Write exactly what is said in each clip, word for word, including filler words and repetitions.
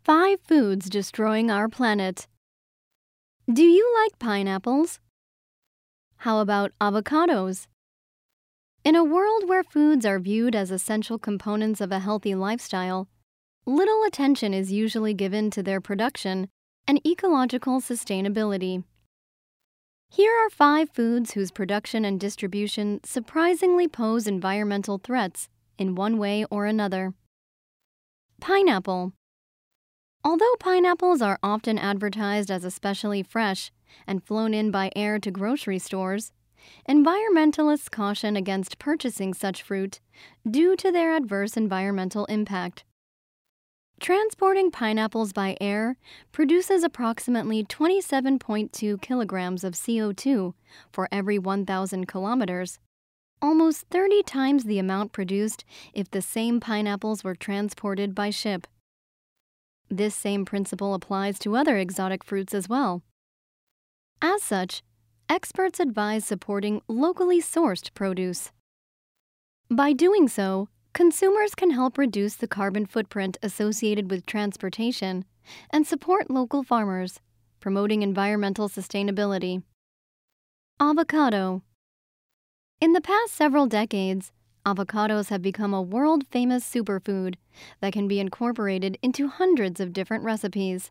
Five foods destroying our planet. Do you like pineapples? How about avocados? In a world where foods are viewed as essential components of a healthy lifestyle, little attention is usually given to their production and ecological sustainability. Here are five foods whose production and distribution surprisingly pose environmental threats in one way or another. Pineapple. Although pineapples are often advertised as especially fresh and flown in by air to grocery stores, environmentalists caution against purchasing such fruit due to their adverse environmental impact. Transporting pineapples by air produces approximately twenty-seven point two kilograms of C O two for every one thousand kilometers, almost thirty times the amount produced if the same pineapples were transported by ship. This same principle applies to other exotic fruits as well. As such, experts advise supporting locally sourced produce. By doing so, consumers can help reduce the carbon footprint associated with transportation and support local farmers, promoting environmental sustainability. Avocado. In the past several decades, avocados have become a world-famous superfood that can be incorporated into hundreds of different recipes.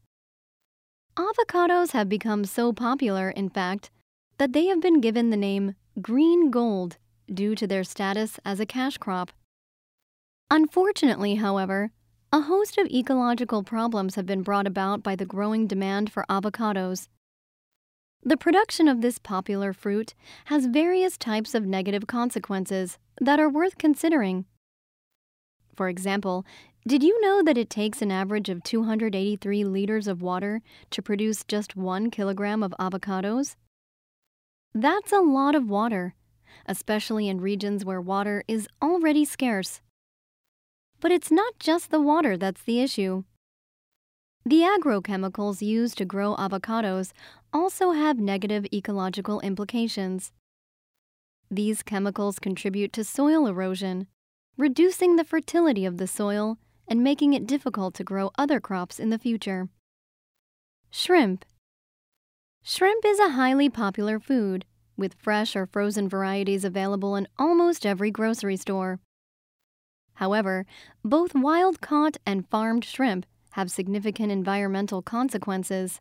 Avocados have become so popular, in fact, that they have been given the name green gold due to their status as a cash crop. Unfortunately, however, a host of ecological problems have been brought about by the growing demand for avocados. The production of this popular fruit has various types of negative consequences that are worth considering. For example, did you know that it takes an average of two hundred eighty-three liters of water to produce just one kilogram of avocados? That's a lot of water, especially in regions where water is already scarce. But it's not just the water that's the issue. The agrochemicals used to grow avocados also have negative ecological implications. These chemicals contribute to soil erosion, reducing the fertility of the soil and making it difficult to grow other crops in the future. Shrimp. Shrimp is a highly popular food, with fresh or frozen varieties available in almost every grocery store. However, both wild-caught and farmed shrimp have significant environmental consequences.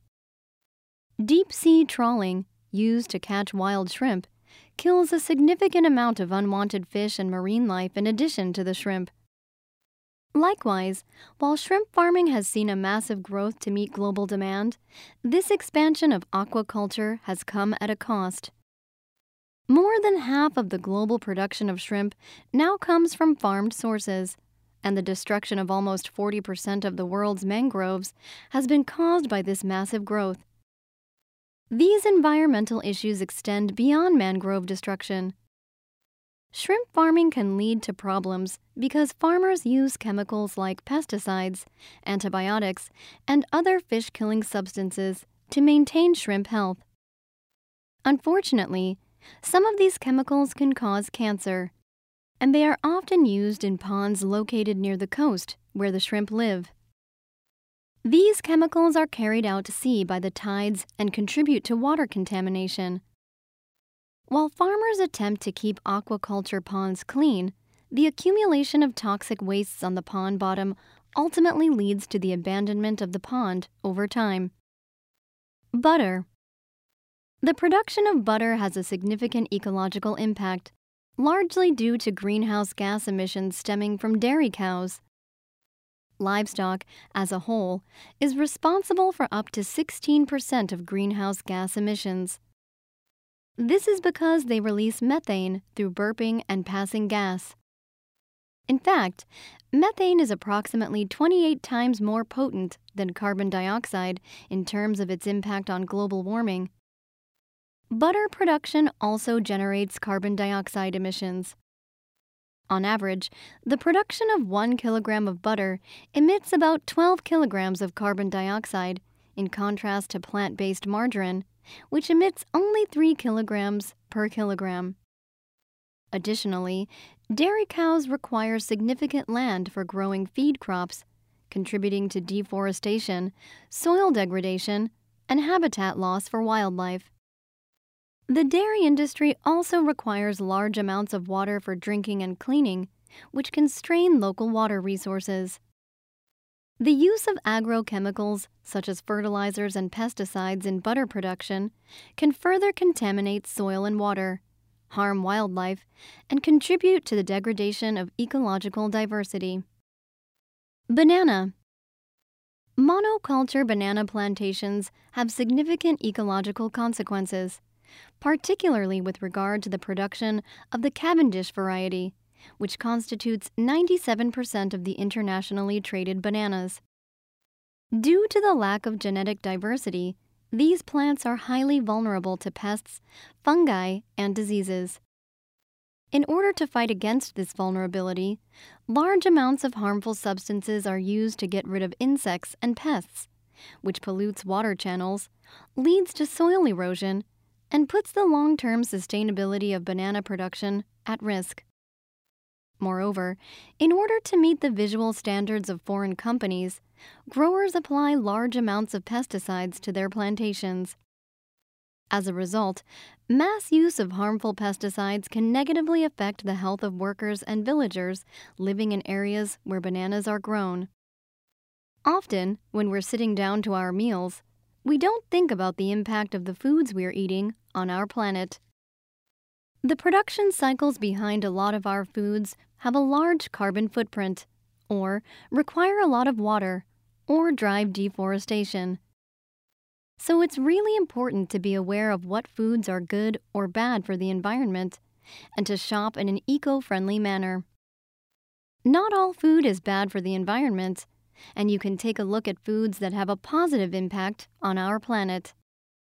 Deep-sea trawling, used to catch wild shrimp, kills a significant amount of unwanted fish and marine life in addition to the shrimp. Likewise, while shrimp farming has seen a massive growth to meet global demand, this expansion of aquaculture has come at a cost. More than half of the global production of shrimp now comes from farmed sources, and the destruction of almost forty percent of the world's mangroves has been caused by this massive growth. These environmental issues extend beyond mangrove destruction. Shrimp farming can lead to problems because farmers use chemicals like pesticides, antibiotics, and other fish-killing substances to maintain shrimp health. Unfortunately, some of these chemicals can cause cancer, and they are often used in ponds located near the coast where the shrimp live. These chemicals are carried out to sea by the tides and contribute to water contamination. While farmers attempt to keep aquaculture ponds clean, the accumulation of toxic wastes on the pond bottom ultimately leads to the abandonment of the pond over time. Butter. The production of butter has a significant ecological impact, largely due to greenhouse gas emissions stemming from dairy cows. Livestock, as a whole, is responsible for up to sixteen percent of greenhouse gas emissions. This is because they release methane through burping and passing gas. In fact, methane is approximately twenty-eight times more potent than carbon dioxide in terms of its impact on global warming. Butter production also generates carbon dioxide emissions. On average, the production of one kilogram of butter emits about twelve kilograms of carbon dioxide, in contrast to plant-based margarine, which emits only three kilograms per kilogram. Additionally, dairy cows require significant land for growing feed crops, contributing to deforestation, soil degradation, and habitat loss for wildlife. The dairy industry also requires large amounts of water for drinking and cleaning, which can strain local water resources. The use of agrochemicals, such as fertilizers and pesticides in butter production, can further contaminate soil and water, harm wildlife, and contribute to the degradation of ecological diversity. Banana. Monoculture banana plantations have significant ecological consequences, particularly with regard to the production of the Cavendish variety, which constitutes ninety-seven percent of the internationally traded bananas. Due to the lack of genetic diversity, these plants are highly vulnerable to pests, fungi, and diseases. In order to fight against this vulnerability, large amounts of harmful substances are used to get rid of insects and pests, which pollutes water channels, leads to soil erosion, and puts the long-term sustainability of banana production at risk. Moreover, in order to meet the visual standards of foreign companies, growers apply large amounts of pesticides to their plantations. As a result, mass use of harmful pesticides can negatively affect the health of workers and villagers living in areas where bananas are grown. Often, when we're sitting down to our meals, we don't think about the impact of the foods we're eating on our planet. The production cycles behind a lot of our foods have a large carbon footprint, or require a lot of water, or drive deforestation. So it's really important to be aware of what foods are good or bad for the environment, and to shop in an eco-friendly manner. Not all food is bad for the environment, and you can take a look at foods that have a positive impact on our planet.